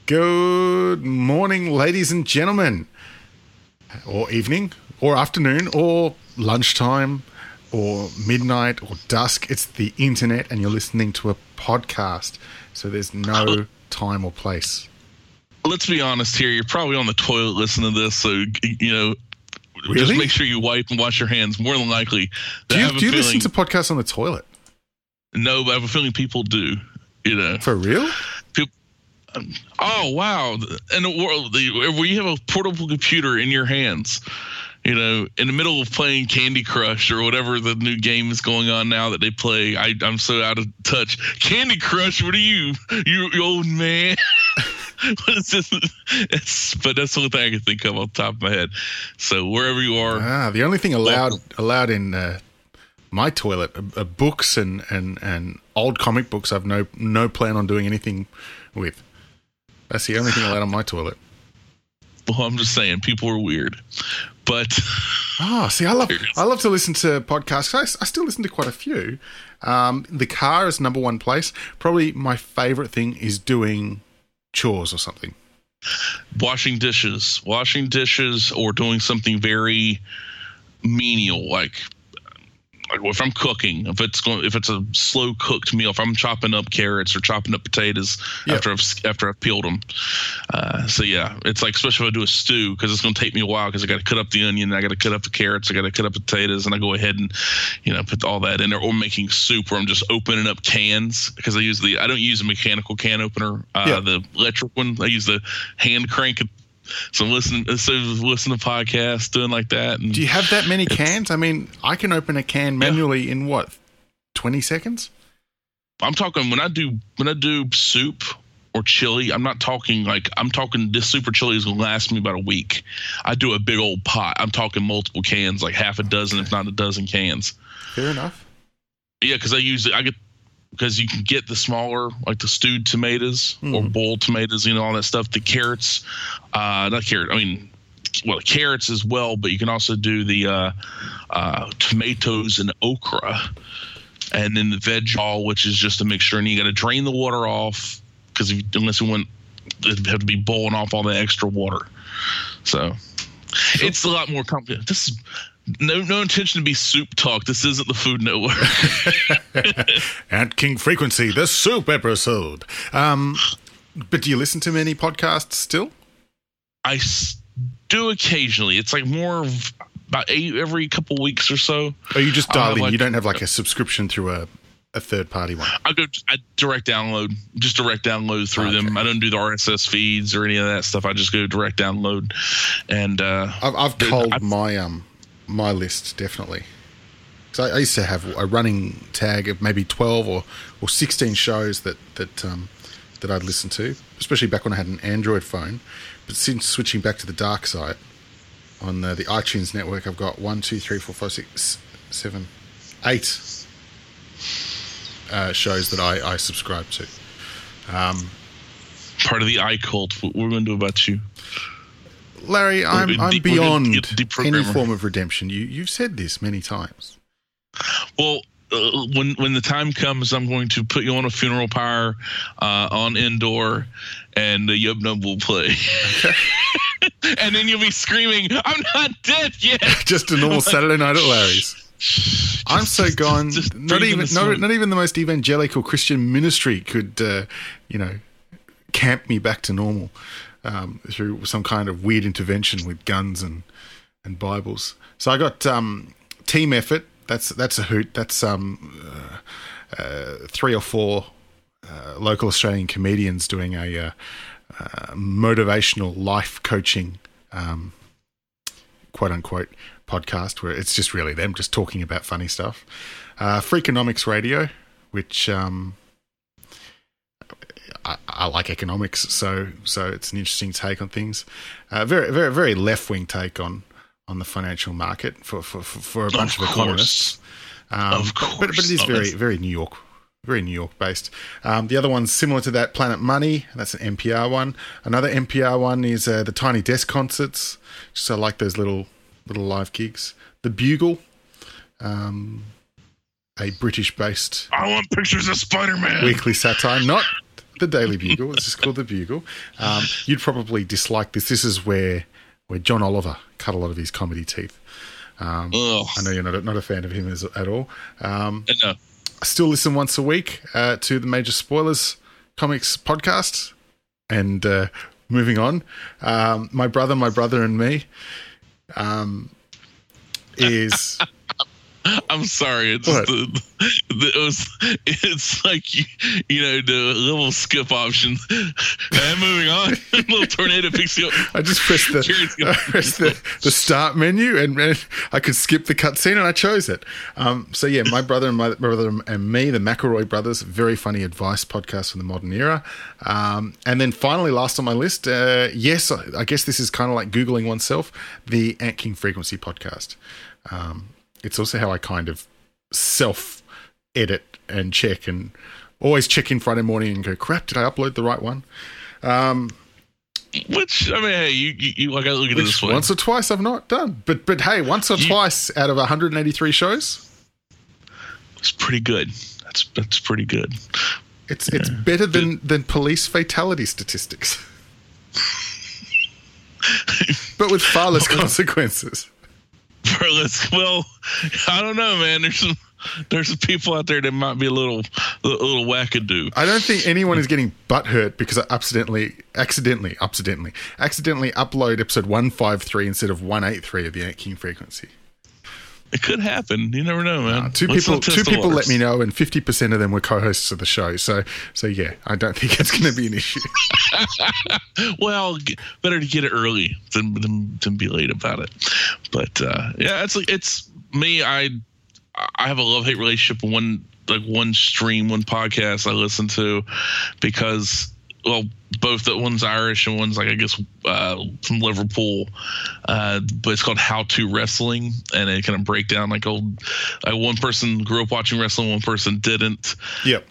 Good morning, ladies and gentlemen, or evening, or afternoon, or lunchtime, or midnight, or dusk. It's the internet, and you're listening to a podcast, so there's no time or place. Let's be honest here. You're probably on the toilet listening to this, so, Really? Just make sure you wipe and wash your hands. More than likely. Do you listen to podcasts on the toilet? No, but I have a feeling people do, For real? Oh, wow. In the world, where you have a portable computer in your hands, in the middle of playing Candy Crush or whatever the new game is going on now that they play. I'm so out of touch. Candy Crush, what are you old man? What is this? But that's the only thing I can think of on top of my head. So wherever you are. The only thing allowed in my toilet are books and old comic books I've no plan on doing anything with. That's the only thing allowed on my toilet. Well, I'm just saying, people are weird. But see, I love to listen to podcasts. I still listen to quite a few. The car is number one place. Probably my favorite thing is doing chores or something. Washing dishes, or doing something very menial, like if I'm cooking, if it's a slow cooked meal, if I'm chopping up carrots or chopping up potatoes after I've peeled them. So yeah, it's like, especially if I do a stew, because it's going to take me a while, because I got to cut up the onion, I got to cut up the carrots, I got to cut up potatoes, and I go ahead and put all that in there. Or making soup, where I'm just opening up cans, because I don't use a mechanical can opener, the electric one. I use the hand crank. So listen to podcasts, doing like that. And do you have that many cans? I mean, I can open a can manually in 20 seconds? I'm talking when I do soup or chili. I'm talking this soup or chili is gonna last me about a week. I do a big old pot. I'm talking multiple cans, like half a dozen, if not a dozen cans. Fair enough. Yeah, because you can get the smaller, like the stewed tomatoes or boiled tomatoes, all that stuff. The carrots, the carrots as well, but you can also do the tomatoes and okra, and then the veg all, which is just a mixture. And you got to drain the water off, because unless you want, it'd have to be boiling off all the extra water. So it's a lot more complicated. This is no intention to be soup talk. This isn't the Food Network. Ant King Frequency, the soup episode. But do you listen to many podcasts still? I do occasionally. It's like more of about 8 every couple weeks or so. Oh, you just dial in. You don't have like a subscription through a third-party one? I direct download through them. I don't do the RSS feeds or any of that stuff. I just go direct download. And I've culled my list, definitely. Because I used to have a running tag of maybe 12 or 16 shows that I'd listen to, especially back when I had an Android phone. But since switching back to the dark side, on the iTunes network, I've got 1, 2, 3, 4, 5, 6, 7, 8 shows that I subscribe to. Part of the iCult. What we're going to do about you? Larry, I'm beyond any form of redemption. You've said this many times. Well, when the time comes, I'm going to put you on a funeral pyre on indoor, and the Yub Nub will play. Okay. And then you'll be screaming, "I'm not dead yet!" Just a normal Saturday night at Larry's. I'm so gone. Not even the most evangelical Christian ministry could, camp me back to normal. Through some kind of weird intervention with guns and Bibles. So I got Team Effort. That's a hoot. That's 3 or 4 local Australian comedians doing a motivational life coaching, quote unquote, podcast where it's just really them just talking about funny stuff. Freakonomics Radio, which I like economics, so it's an interesting take on things. Very, very, very left-wing take on the financial market for a bunch of economists. Of course, but it is very, very New York based. The other one's similar to that, Planet Money. That's an NPR one. Another NPR one is the Tiny Desk concerts. Just I like those little live gigs. The Bugle, a British-based. I want pictures of Spider-Man. Weekly satire, not The Daily Bugle. It's just called The Bugle. You'd probably dislike this. This is where John Oliver cut a lot of his comedy teeth. I know you're not a fan of him at all. No. I still listen once a week to the Major Spoilers Comics podcast. And moving on, my brother and me is... I'm sorry. It's it's like the little skip option. And moving on, little tornado picks you up. I just pressed the start menu and I could skip the cutscene and I chose it. So yeah, my brother and me, the McElroy brothers, very funny advice podcast from the modern era. And then finally, last on my list, yes, I guess this is kind of like Googling oneself, the Ant King Frequency podcast. It's also how I kind of self-edit and check and always check in Friday morning and go, crap, did I upload the right one? Which, I mean, hey, you I got to look at it this way. Once or twice I've not done. But hey, once or twice out of 183 shows. It's pretty good. That's pretty good. It's better than police fatality statistics. But with far less consequences. Well, I don't know, man. There's some people out there that might be a little wackadoo. I don't think anyone is getting butthurt because I accidentally upload episode 153 instead of 183 of the Ant King Frequency. It could happen. You never know, man. Two people let me know, and 50% of them were co-hosts of the show. So yeah, I don't think it's going to be an issue. Well, better to get it early than be late about it. But yeah, it's me. I have a love-hate relationship with one stream, one podcast I listen to because, well, both that one's Irish and one's I guess from Liverpool, but it's called How to Wrestling, and it kind of break down one person grew up watching wrestling, one person didn't. Yep.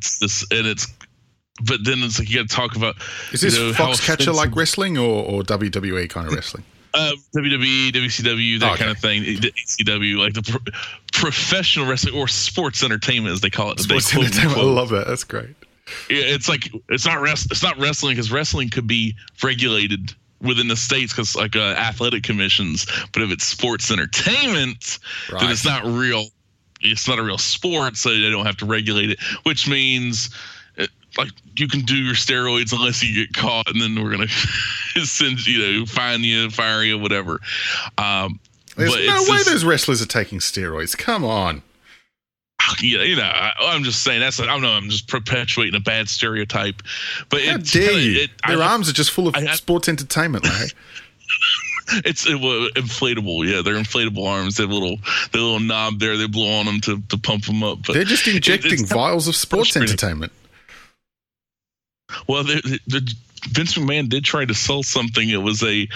But then it's like you got to talk about. Is this Foxcatcher like wrestling or WWE kind of wrestling? WWE, WCW, that kind of thing. ECW, like the professional wrestling or sports entertainment, as they call it. Sports entertainment. I love that. That's great. Yeah, it's like it's not wrestling because wrestling could be regulated within the states because athletic commissions. But if it's sports entertainment, then it's not real. It's not a real sport, so they don't have to regulate it. Which means, you can do your steroids unless you get caught, and then we're gonna send fine you, fire you, whatever. There's no way those wrestlers are taking steroids. Come on. Yeah, I'm just saying I'm just perpetuating a bad stereotype. But how dare you? Their arms are just full of sports entertainment, Larry. It's inflatable. Yeah, they're inflatable arms. They have the little knob there. They blow on them to pump them up. But they're just injecting vials of sports entertainment. Well, Vince McMahon did try to sell something. It was a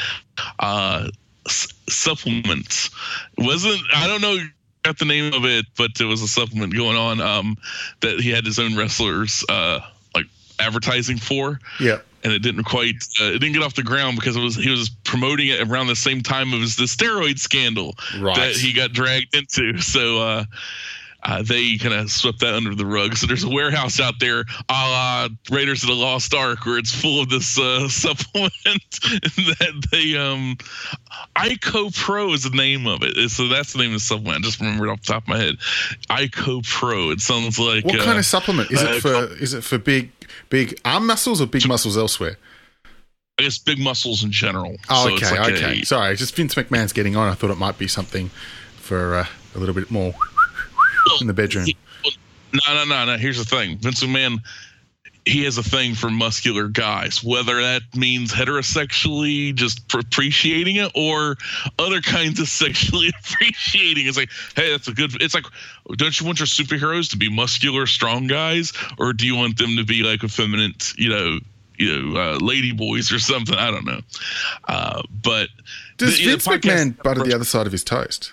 supplement. It wasn't. I don't know. Got the name of it, but it was a supplement going on that he had his own wrestlers advertising for. Yeah, and it didn't get off the ground because he was promoting it around the same time as the steroid scandal that he got dragged into. So they kind of swept that under the rug. So there's a warehouse out there, a la Raiders of the Lost Ark, where it's full of this supplement that they Ico Pro is the name of it. So that's the name of the supplement. I just remembered off the top of my head. Ico Pro. It sounds like what kind of supplement is it for? Is it for big arm muscles or big muscles elsewhere? I guess big muscles in general. Oh, so okay. Sorry, just Vince McMahon's getting on. I thought it might be something for a little bit more in the bedroom. No. Here's the thing. Vince McMahon, he has a thing for muscular guys, whether that means heterosexually just appreciating it or other kinds of sexually appreciating. It's like, hey, it's like, don't you want your superheroes to be muscular, strong guys? Or do you want them to be like effeminate, lady boys or something? I don't know. But does Vince McMahon butter the other side of his toast?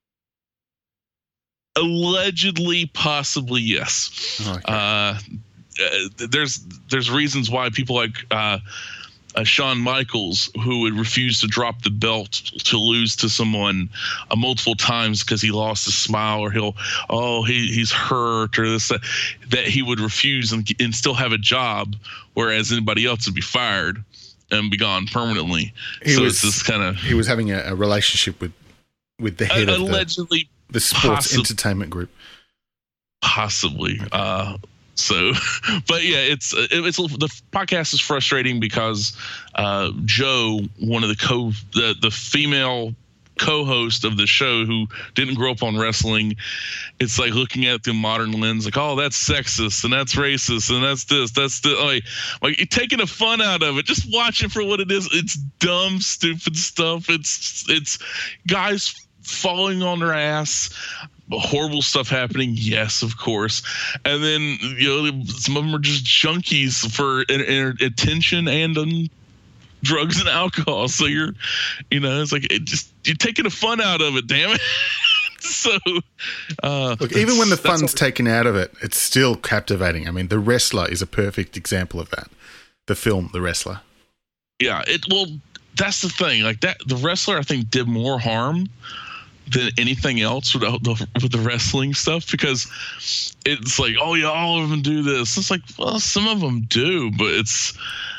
Allegedly, possibly, yes. Okay. There's reasons why people like Shawn Michaels, who would refuse to drop the belt to lose to someone multiple times because he lost his smile, or he's hurt, or this, that he would refuse and still have a job, whereas anybody else would be fired and be gone permanently. He was having a relationship with the head allegedly of the sports entertainment group. Possibly. But yeah, it's the podcast is frustrating because Joe, one of the female co-host of the show who didn't grow up on wrestling, it's like looking at it through modern lens, like, oh, that's sexist and that's racist and that's like you're taking the fun out of it. Just watch it for what it is. It's dumb, stupid stuff. It's guys falling on their ass. Horrible stuff happening, yes, of course, and then some of them are just junkies for attention and drugs and alcohol. So it's like you're taking the fun out of it, damn it. So look, even when the fun's taken out of it, it's still captivating. I mean, The Wrestler is a perfect example of that. The film, The Wrestler. Yeah, that's the thing. Like that, The Wrestler, I think, did more harm than anything else with the wrestling stuff, because it's like, oh yeah, all of them do this. It's like, well, some of them do, but it's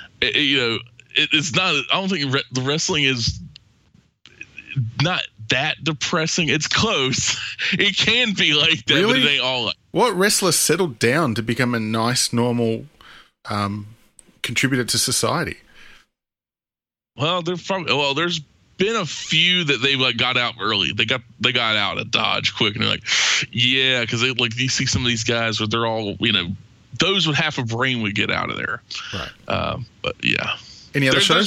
not. I don't think the wrestling is not that depressing. It's close. It can be like that, really? But it ain't all. What wrestler settled down to become a nice, normal contributor to society? Well, there's been a few that they got out early. They got out of Dodge quick, and they're like, yeah, because you see some of these guys where they're all those with half a brain would get out of there. Right. But yeah. Any other shows?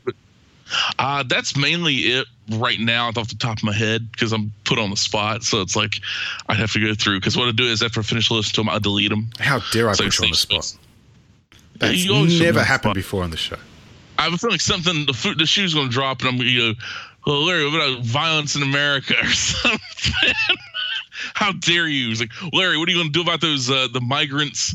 That's mainly it right now off the top of my head, because I'm put on the spot. So it's like I'd have to go through, because what I do is after I finish listening to them, I delete them. How dare I put you on the spot? That's never happened before on the show. I have a feeling the shoe's going to drop, and I'm going to well, Larry, what about violence in America or something? How dare you? It's like, Larry, what are you going to do about those the migrants,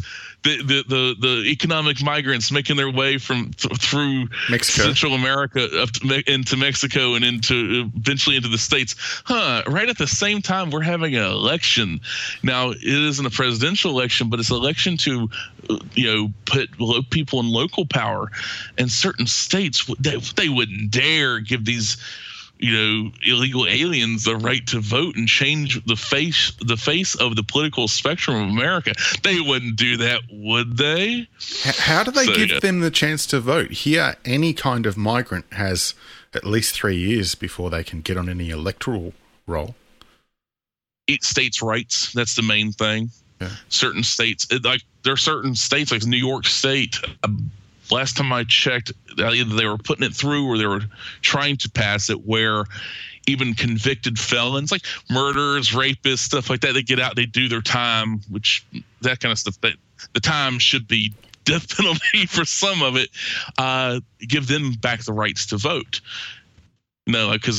the economic migrants making their way through Mexico, Central America into Mexico and eventually into the States? Right at the same time, we're having an election. Now, it isn't a presidential election, but it's an election to put people in local power. And certain states, they wouldn't dare give these illegal aliens the right to vote and change the face of the political spectrum of America. They wouldn't do that, would they? How do they give them the chance to vote? Here, any kind of migrant has at least 3 years before they can get on any electoral roll. States' rights, that's the main thing. Yeah. Certain states, there are certain states like New York State. Last time I checked, either they were putting it through or they were trying to pass it, where even convicted felons, like murderers, rapists, stuff like that, they get out, they do their time, which that kind of stuff, the time should be death penalty for some of it, give them back the rights to vote. Because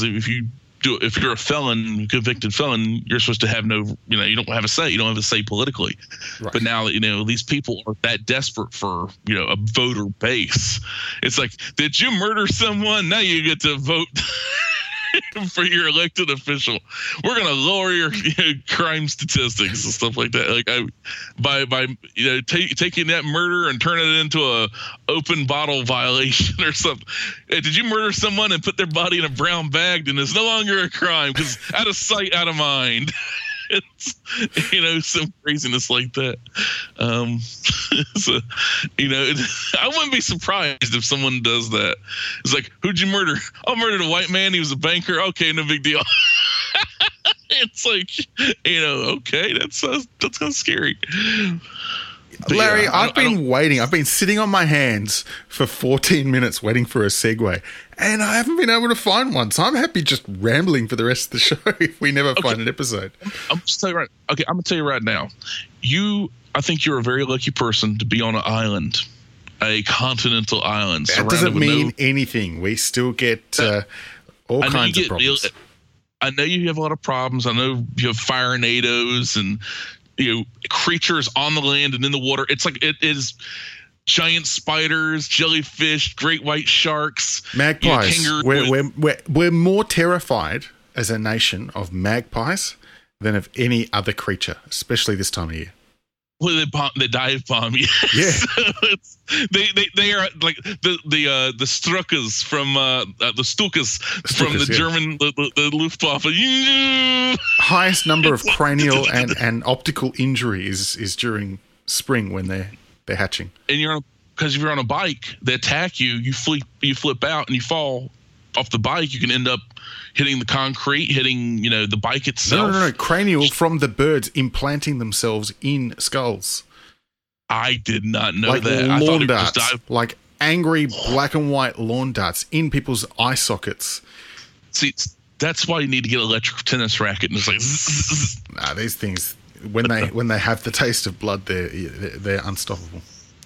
if you're a felon, convicted felon, you're supposed to have you don't have a say. You don't have a say politically. Right. But now that, these people are that desperate for, a voter base. It's like, did you murder someone? Now you get to vote for your elected official. We're going to lower your crime statistics and stuff like that. Like by taking that murder and turning it into a open bottle violation or something. Hey, did you murder someone and put their body in a brown bag? Then it's no longer a crime, because out of sight, out of mind. It's some craziness like that. So I wouldn't be surprised if someone does that. It's like, who'd you murder? I murdered a white man. He was a banker. Okay, no big deal. It's like, okay, that's kind of scary. But Larry, yeah, I've been waiting. I've been sitting on my hands for 14 minutes waiting for a segue, and I haven't been able to find one. So I'm happy just rambling for the rest of the show if we never find an episode. I'm just tell you right. Okay, I'm gonna tell you right now. I think you're a very lucky person to be on an island, a continental island. That doesn't mean anything. We still get all kinds of problems. I know you have a lot of problems. I know you have firenadoes and creatures on the land and in the water. It's like it is. giant spiders, jellyfish, great white sharks, magpies. Kangaroo. We're more terrified as a nation of magpies than of any other creature, especially this time of year. Well, they dive bomb you. Yeah. So they are like the Struckers from the Stukas from the German the Luftwaffe. Highest number of cranial and optical injury is during spring when they're hatching. And because if you're on a bike, they attack you. You flip out and you fall off the bike. You can end up hitting the concrete, hitting the bike itself. No. Cranial from the birds implanting themselves in skulls. I did not know like that. Lawn I thought darts, like angry black and white lawn darts in people's eye sockets. See, that's why you need to get an electric tennis racket, and it's like. Zzz. Nah, these things when they have the taste of blood, they're unstoppable.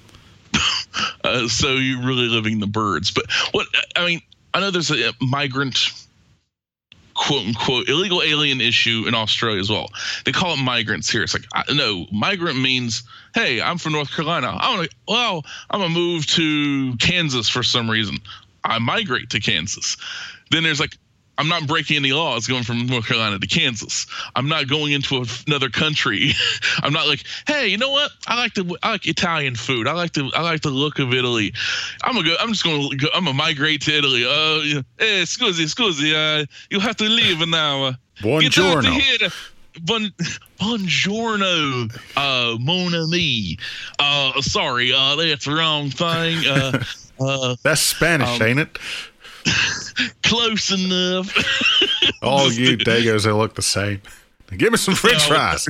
So you're really living the birds, but I know there's a migrant, quote unquote, illegal alien issue in Australia as well. They call it migrants here. It's like, no, migrant means, hey, I'm from North Carolina. I'm gonna move to Kansas for some reason. I migrate to Kansas. Then there's like, I'm not breaking any laws going from North Carolina to Kansas. I'm not going into another country. I'm not like, hey, you know what? I like Italian food. I like the look of Italy. I'm gonna migrate to Italy. Hey, scusi, you have to leave now. Buongiorno. Get out of here. Buongiorno, mon ami. Sorry, that's the wrong thing. That's Spanish, ain't it? Close enough. All you Dagos, they look the same. Give me some French fries.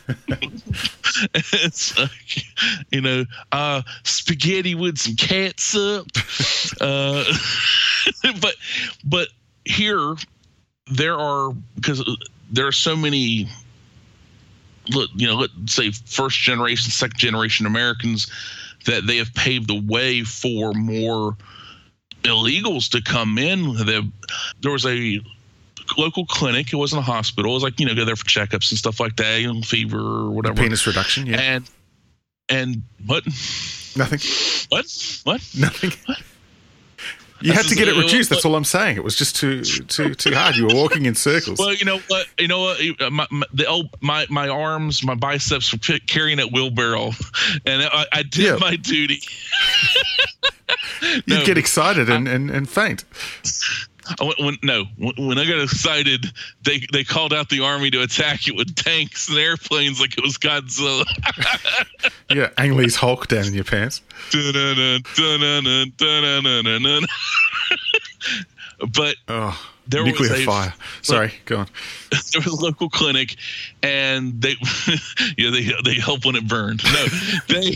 It's like, spaghetti with some catsup. But here because there are so many. Let's say first generation, second generation Americans that they have paved the way for more illegals to come in. There was a local clinic. It wasn't a hospital. It was like, go there for checkups and stuff like that, fever or whatever. Penis reduction, yeah. And what? Nothing. What? Nothing. What? You had to get it reduced. That's all I'm saying. It was just too hard. You were walking in circles. Well, you know what? My arms, my biceps were carrying that wheelbarrow, and I did my duty. You'd get excited and faint. When I got excited, they called out the army to attack it with tanks and airplanes like it was Godzilla. Yeah, Ang Lee's Hulk down in your pants. But there nuclear was fire. Sorry, go on. There was a local clinic, and they helped when it burned. No, they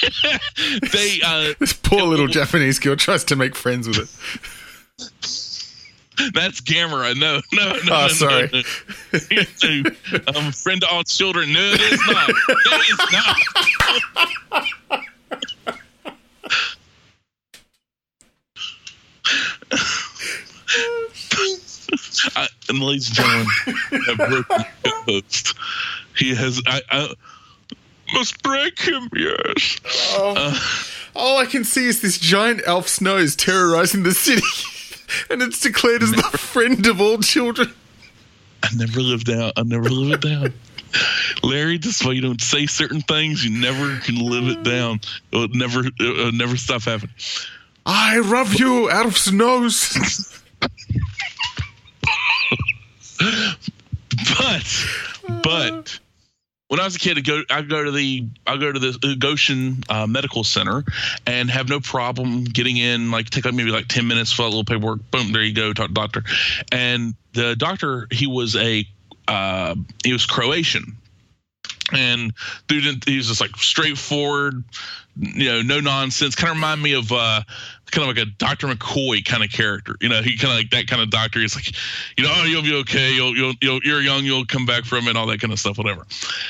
this poor little Japanese girl tries to make friends with it. That's Gamera. No. Oh, sorry. No. Friend to all children. No, it is not. And ladies and gentlemen, a broken host. He has. I must break him. Yes. All I can see is this giant elf's nose terrorizing the city. And it's declared as the friend of all children. I never lived it down. Larry, this is why you don't say certain things. You never can live it down. It'll never stop happening. I love you, elf's nose. But when I was a kid, I go to the Goshen Medical Center and have no problem getting in. Like take maybe 10 minutes, fill out a little paperwork. Boom, there you go. Talk to the doctor. And the doctor, he was Croatian, and dude, he was just like straightforward, no nonsense. Kind of remind me of kind of like a Dr. McCoy kind of character. He kind of like that kind of doctor. He's like, you'll be okay. You're young. You'll come back from it. All that kind of stuff. Whatever.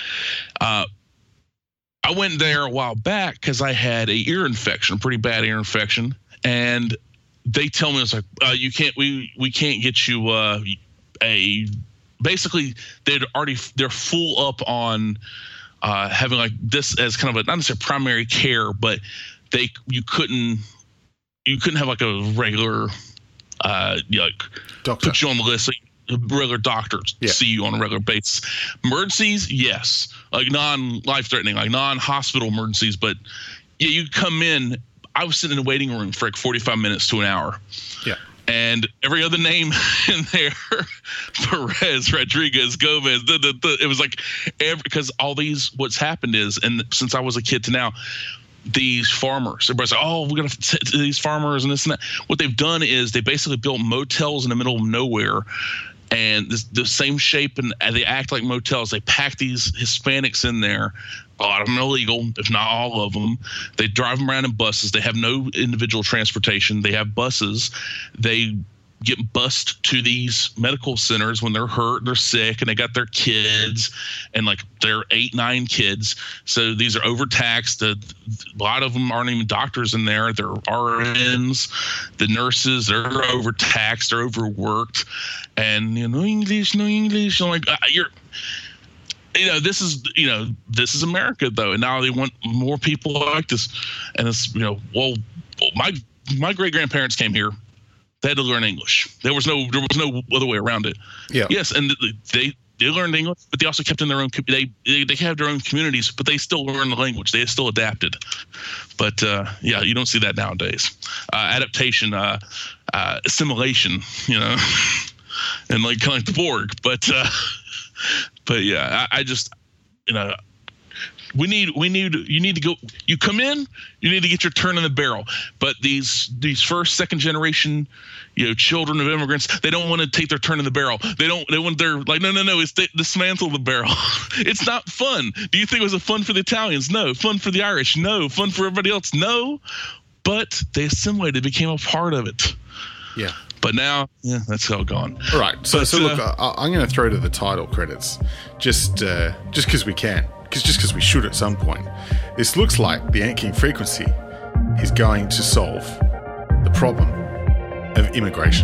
I went there a while back because I had a ear infection, pretty bad ear infection, and they tell me it's like we can't get you basically they're full up on having like this as kind of a not necessarily primary care, but you couldn't have like a regular like Doctor. put you on the list. Like, regular doctors see you on a regular basis. Emergencies, yes, like non-life threatening, like non-hospital emergencies. But yeah, you come in. I was sitting in a waiting room for like 45 minutes to an hour. Yeah. And every other name in there, Perez, Rodriguez, Gomez, it was like because all these, what's happened is, and since I was a kid to now, these farmers, everybody's like, oh, we're going to these farmers and this and that. What they've done is they basically built motels in the middle of nowhere, and the same shape, and they act like motels. They pack these Hispanics in there. A lot of them are illegal, if not all of them. They drive them around in buses. They have no individual transportation. They have buses. They get bused to these medical centers when they're hurt, they're sick, and they got their kids, and like they're 8, 9 kids. So these are overtaxed. A lot of them aren't even doctors in there. They're RNs. The nurses, they're overtaxed. They're overworked. And no English. I'm like, this is America though. And now they want more people like this. And it's, my great grandparents came here. They had to learn English. There was no other way around it. Yeah. Yes, and they learned English, but they also kept in their own. They have their own communities, but they still learned the language. They still adapted. But you don't see that nowadays. Adaptation, assimilation, and like kind of like the Borg. But yeah, I just you need to go. You come in, you need to get your turn in the barrel. But these first, second generation, children of immigrants, they don't want to take their turn in the barrel. They're like, no, it's dismantle the barrel. It's not fun. Do you think it was fun for the Italians? No. Fun for the Irish? No. Fun for everybody else? No. But they assimilated, became a part of it. Yeah. But now, that's all gone. All right. So look, I'm going to throw to the title credits, just because we can. Just because we should at some point. This looks like the Ant King frequency is going to solve the problem of immigration.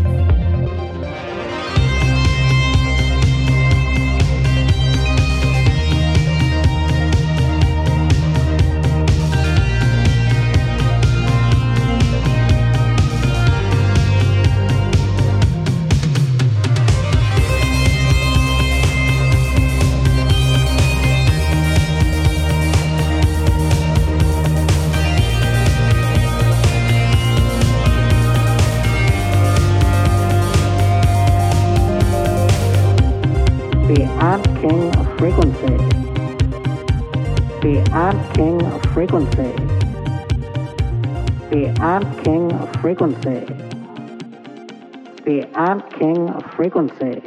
Frequency. The Ant King of frequency. The Ant King of frequency.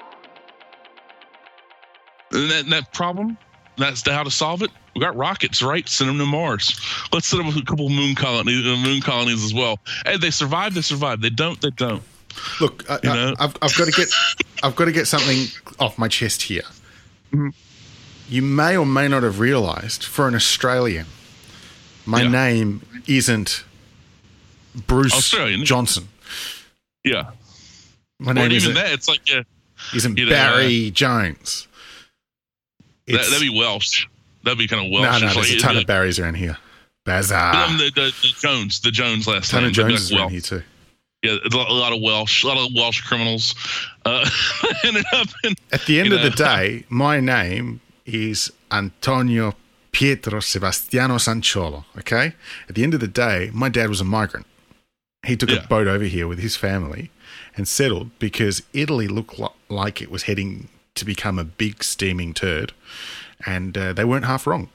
And that problem, that's how to solve it. We got rockets, right? Send them to Mars. Let's send them a couple moon colonies as well. And they survive. They don't. Look, I've got to get something off my chest here. Mm-hmm. You may or may not have realised, for an Australian, my name isn't Bruce Australian. Johnson. Yeah. My name isn't that. It's like isn't Barry Jones. That'd be Welsh. That'd be kind of Welsh. No, there's a ton of Barrys around here. Bazaar. The Jones last name. A ton of Jones around here too. Yeah, a lot of Welsh criminals ended up in. At the end of the day, my name is Antonio Pietro Sebastiano Sancholo, okay? At the end of the day, my dad was a migrant. He took a boat over here with his family and settled because Italy looked like it was heading to become a big steaming turd, and they weren't half wrong.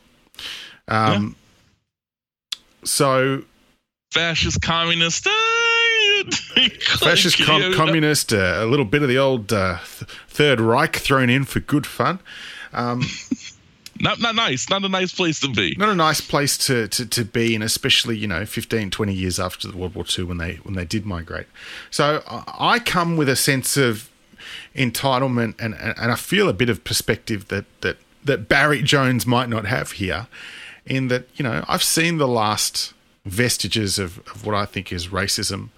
So... Fascist communist... Fascist communist, a little bit of the old Third Reich thrown in for good fun. Not nice. Not a nice place to be. Not a nice place to be in, especially 15, 20 years after the World War II when they did migrate. So I come with a sense of entitlement and I feel a bit of perspective that Barry Jones might not have here, in that I've seen the last vestiges of what I think is racism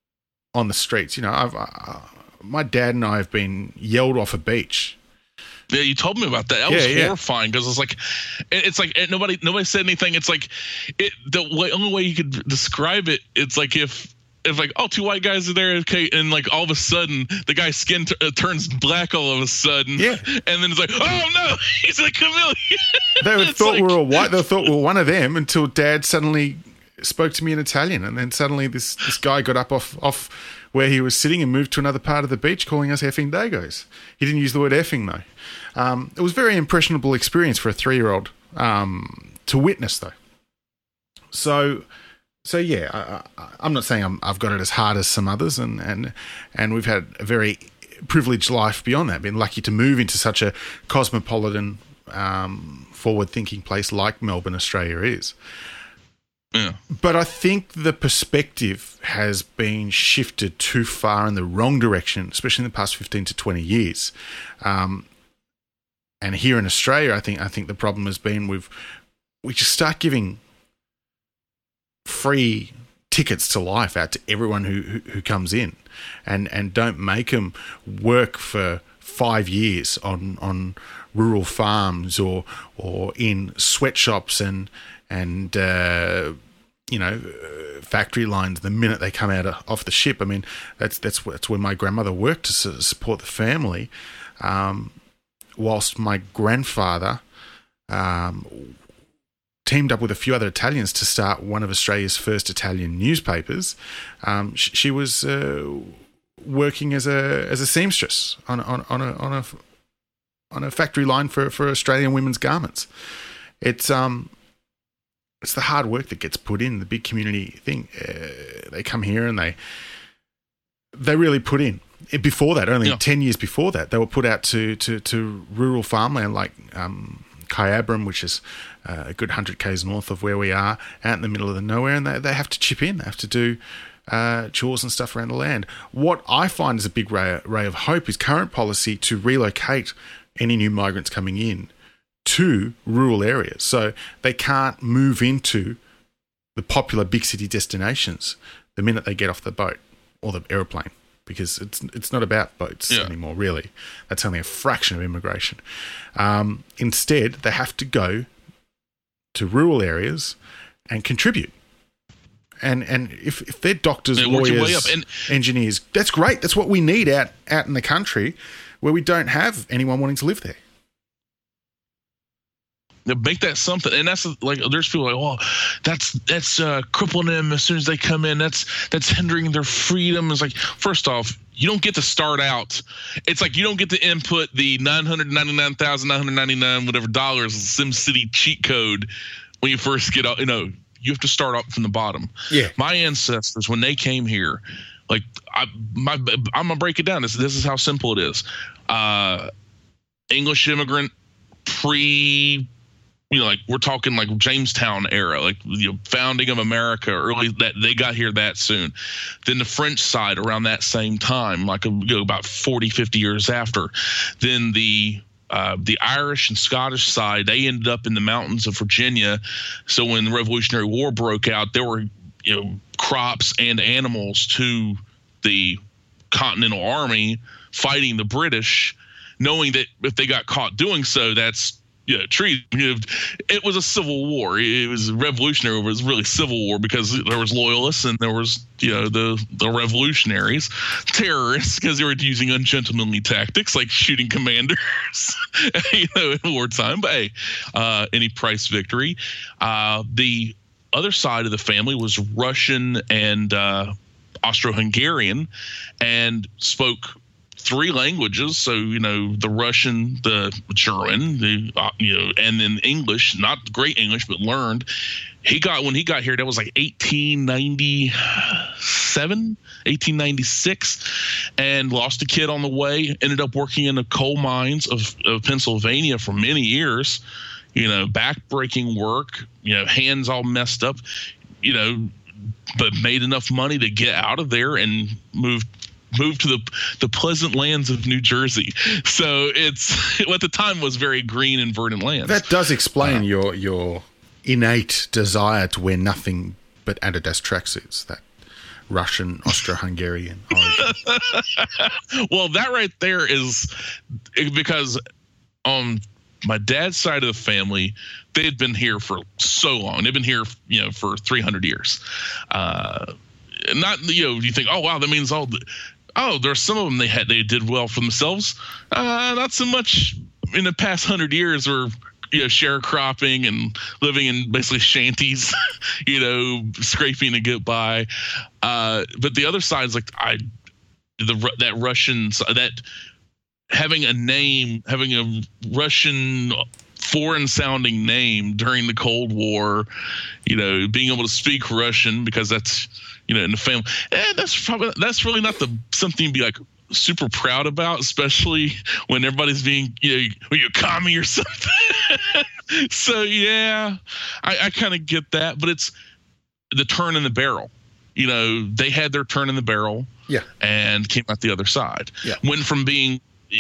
on the streets. My dad and I have been yelled off a beach Yeah, you told me about that. That was horrifying because it's like nobody said anything. It's like only way you could describe it. It's like if like, oh, two white guys are there, okay, and like all of a sudden the guy's skin turns black all of a sudden, and then it's like, oh no, he's a chameleon. They thought we were all white. They thought we were one of them until Dad suddenly spoke to me in Italian, and then suddenly this guy got up off where he was sitting and moved to another part of the beach, calling us effing dagos. He didn't use the word effing though. It was a very impressionable experience for a 3-year-old to witness, though. So yeah, I'm not saying I've got it as hard as some others, and we've had a very privileged life beyond that. Been lucky to move into such a cosmopolitan, forward-thinking place like Melbourne, Australia is. Yeah. But I think the perspective has been shifted too far in the wrong direction, especially in the past 15 to 20 years. And here in Australia, I think the problem has been we just start giving free tickets to life out to everyone who comes in, and don't make them work for 5 years on rural farms or in sweatshops and factory lines the minute they come out off the ship. I mean, that's where my grandmother worked to support the family. Whilst my grandfather teamed up with a few other Italians to start one of Australia's first Italian newspapers, she was working as a seamstress on a factory line for Australian women's garments. It's the hard work that gets put in, the big community thing. They come here and they really put in. Before that, only 10 years before that, they were put out to rural farmland like Kyabram, which is a good 100 k's north of where we are, out in the middle of the nowhere, and they have to chip in. They have to do chores and stuff around the land. What I find is a big ray of hope is current policy to relocate any new migrants coming in to rural areas, so they can't move into the popular big city destinations the minute they get off the boat or the aeroplane. Because it's not about boats anymore, really. That's only a fraction of immigration. Instead, they have to go to rural areas and contribute. And if they're doctors, lawyers, engineers, that's great. That's what we need out in the country where we don't have anyone wanting to live there. Make that something, and that's like there's people like, well, that's crippling them as soon as they come in. That's hindering their freedom. It's like, first off, you don't get to start out. It's like you don't get to input the $999,999 whatever dollars SimCity cheat code when you first get out. You have to start up from the bottom. Yeah, my ancestors, when they came here, like I'm gonna break it down. This is how simple it is. English immigrant like we're talking like Jamestown era, like founding of America, early that they got here that soon. Then the French side around that same time, like about 40, 50 years after. Then the Irish and Scottish side, they ended up in the mountains of Virginia. So when the Revolutionary War broke out, there were crops and animals to the Continental Army fighting the British, knowing that if they got caught doing so, that's treason. It was a civil war. It was revolutionary. It was really civil war because there was loyalists and there was the revolutionaries, terrorists, because they were using ungentlemanly tactics like shooting commanders, in wartime. But hey, any price victory. The other side of the family was Russian and Austro-Hungarian, and spoke 3 languages, so the Russian, the German, and then English. Not great English, but learned. When he got here, that was like 1896, and lost a kid on the way. Ended up working in the coal mines of Pennsylvania for many years. Back-breaking work. Hands all messed up. But made enough money to get out of there and moved to the pleasant lands of New Jersey. So it's at the time was very green and verdant lands. That does explain your innate desire to wear nothing but Adidas tracksuits. That Russian, Austro-Hungarian origin. Well, that right there is because on my dad's side of the family, they had been here for so long. They've been here, for 300 years. Not, you think, oh wow, that means there's some of them they did well for themselves. Not so much in the past 100 years, where sharecropping and living in basically shanties, scraping to get by. But the other side is like that Russian, that having a Russian foreign sounding name during the Cold War, being able to speak Russian because that's, in the family. That's really not something to be like super proud about, especially when everybody's being, you commie or something. So yeah, I kind of get that, but it's the turn in the barrel. They had their turn in the barrel, and came out the other side. Yeah. Went from being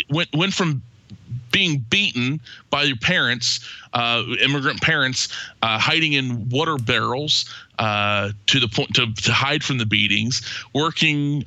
beaten by your parents, immigrant parents, hiding in water barrels to the point to hide from the beatings, working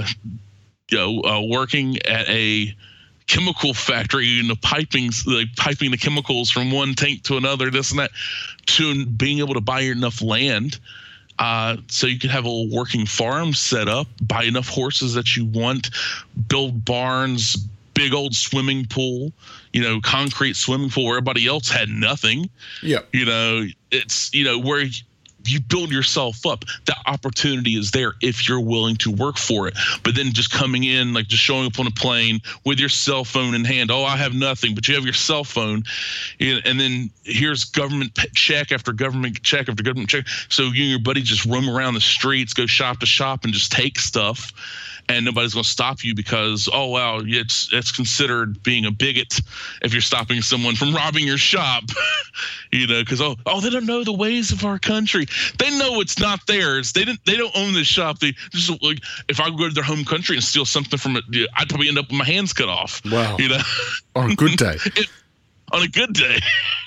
at a chemical factory, piping the chemicals from one tank to another, this and that, to being able to buy enough land so you could have a little working farm set up, buy enough horses that you want, build barns, big old swimming pool, concrete swimming pool where everybody else had nothing. Yeah. It's, where you build yourself up. The opportunity is there if you're willing to work for it. But then just coming in, like just showing up on a plane with your cell phone in hand. Oh, I have nothing, but you have your cell phone. And then here's government check after government check after government check. So you and your buddy just roam around the streets, go shop to shop, and just take stuff. And nobody's going to stop you because, oh, wow, it's considered being a bigot if you're stopping someone from robbing your shop, because, they don't know the ways of our country. They know it's not theirs. They don't own this shop. They just, like, if I go to their home country and steal something from it, I'd probably end up with my hands cut off. Wow. On a good day. On a good day.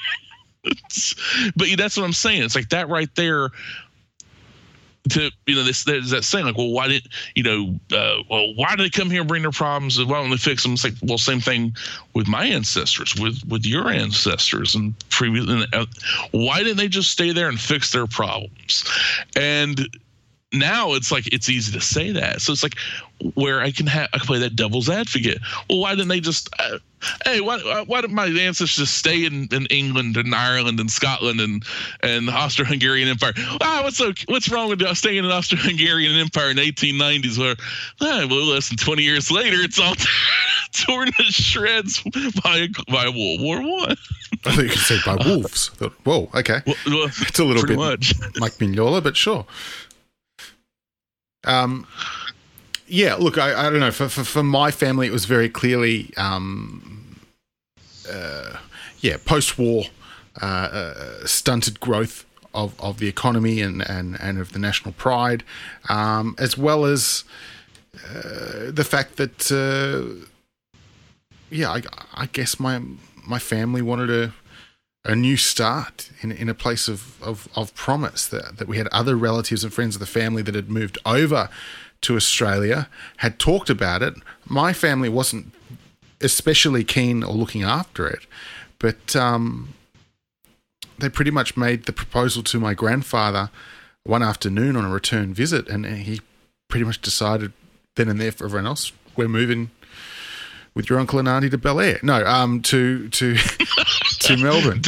But that's what I'm saying. It's like that right there. There's that saying like, well, why why do they come here and bring their problems? Why don't they fix them? It's like, well, same thing with my ancestors, with your ancestors, and previous. Why didn't they just stay there and fix their problems? And now it's like it's easy to say that. So it's like where I can play that devil's advocate. Well, why didn't they just? Why did my ancestors stay in England and Ireland and Scotland and the Austro-Hungarian Empire? What's wrong with staying in the Austro-Hungarian Empire in the 1890s, where less than 20 years later it's all torn to shreds by World War I? I think you could say by wolves. Whoa, okay, well, it's a little bit much. Like Mignola, but sure. Yeah, look, I don't know. For my family, it was very clearly, post-war stunted growth of the economy and of the national pride, as well as the fact that, I guess my family wanted a new start in a place of promise, that we had other relatives and friends of the family that had moved over to Australia, had talked about it. My family wasn't especially keen or looking after it, but they pretty much made the proposal to my grandfather one afternoon on a return visit, and he pretty much decided then and there for everyone else, we're moving with your uncle and auntie to Bel Air. No, to Melbourne.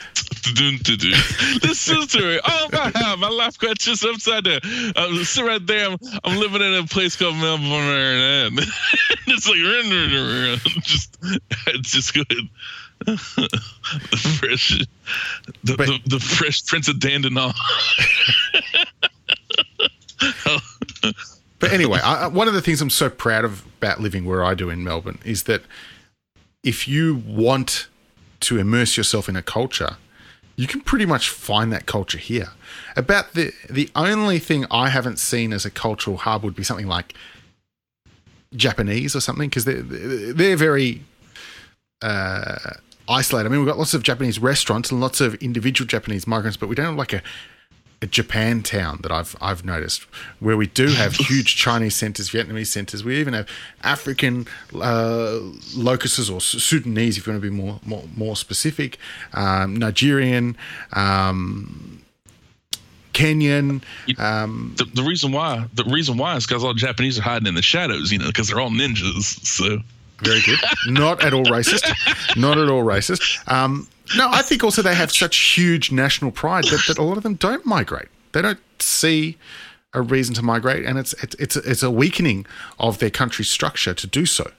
Listen to it. Oh my life got just upside down. So right there, I'm living in a place called Melbourne, and it's like it's just good. The fresh Prince of Dandenong. But anyway, one of the things I'm so proud of about living where I do in Melbourne is that if you want to immerse yourself in a culture, you can pretty much find that culture here. About the only thing I haven't seen as a cultural hub would be something like Japanese or something, because they're very isolated. I mean, we've got lots of Japanese restaurants and lots of individual Japanese migrants, but we don't have like Japantown that I've noticed, where we do have huge Chinese centres, Vietnamese centres. We even have African locuses, or Sudanese, if you want to be more specific, Nigerian, Kenyan. The reason why is because all the Japanese are hiding in the shadows, because they're all ninjas. So very good. Not at all racist. Not at all racist. No, I think also they have such huge national pride that a lot of them don't migrate. They don't see a reason to migrate, and it's a weakening of their country's structure to do so.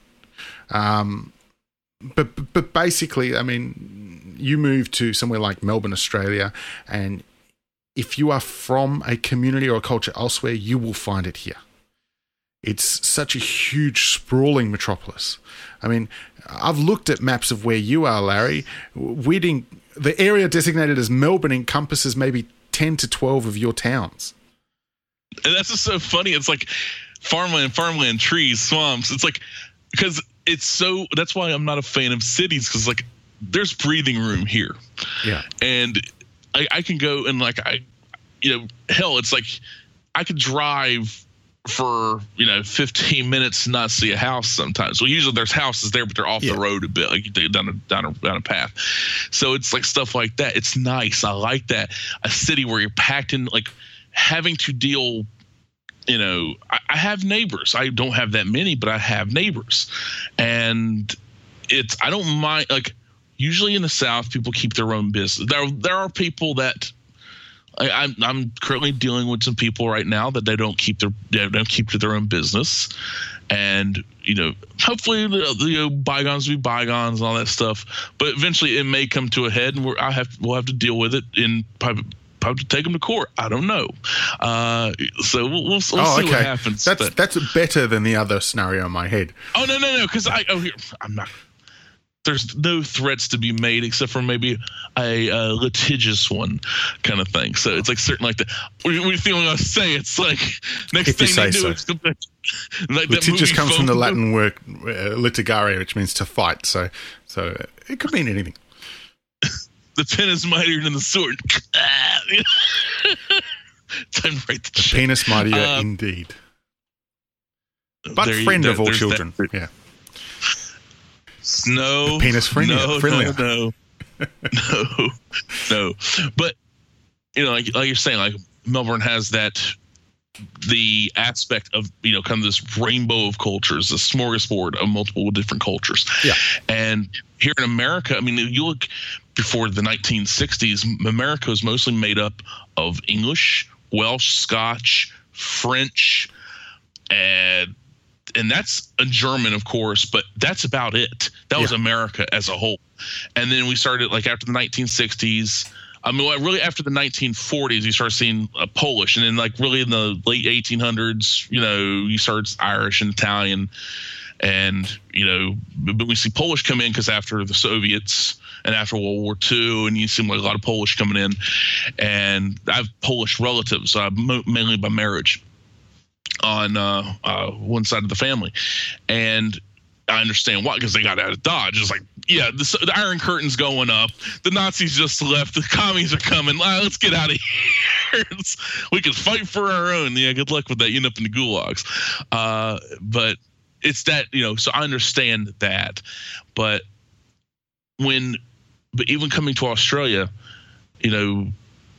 But basically, I mean, you move to somewhere like Melbourne, Australia, and if you are from a community or a culture elsewhere, you will find it here. It's such a huge, sprawling metropolis. I mean, I've looked at maps of where you are, Larry. The area designated as Melbourne encompasses maybe 10 to 12 of your towns. And that's just so funny. It's like farmland, trees, swamps. It's like, because it's so, that's why I'm not a fan of cities, because like there's breathing room here. Yeah. And I can go and hell, it's like I could drive for 15 minutes to not see a house sometimes. Well, usually there's houses there, but they're off the road a bit, like you take down a path. So it's like stuff like that. It's nice. I like that. A city where you're packed in, like having to deal. I have neighbors. I don't have that many, but I have neighbors, and I don't mind. Like usually in the South, people keep their own business. There are people that. I'm currently dealing with some people right now that they don't keep to their own business, and hopefully bygones will be bygones and all that stuff. But eventually, it may come to a head, and we'll have to deal with it in probably take them to court. I don't know. So we'll see what happens. That's better than the other scenario in my head. Oh no! Because I'm not. There's no threats to be made except for maybe a litigious one kind of thing. So it's like certain like that. We feel like I say it's like next thing they do is like litigious comes from the Latin word litigare, which means to fight. So it could mean anything. The pen is mightier than the sword. Time to write the penis mightier indeed. But friend of all children. Yeah. No, penis friendly. No. But like you're saying, like Melbourne has the aspect of kind of this rainbow of cultures, a smorgasbord of multiple different cultures. Yeah. And here in America, I mean, you look before the 1960s, America was mostly made up of English, Welsh, Scotch, French, and that's a German, of course, but that's about it. That was America as a whole. And then we started, like, after the 1960s, really after the 1940s, you start seeing Polish. And then, like, really in the late 1800s, you start Irish and Italian. And, but we see Polish come in because after the Soviets and after World War II, and you see like a lot of Polish coming in. And I have Polish relatives, mainly by marriage, on one side of the family. And I understand why, because they got out of Dodge. It's like, the Iron Curtain's going up. The Nazis just left. The commies are coming. Let's get out of here. We can fight for our own. Yeah, good luck with that. You end up in the gulags. But it's that, so I understand that. But even coming to Australia, it's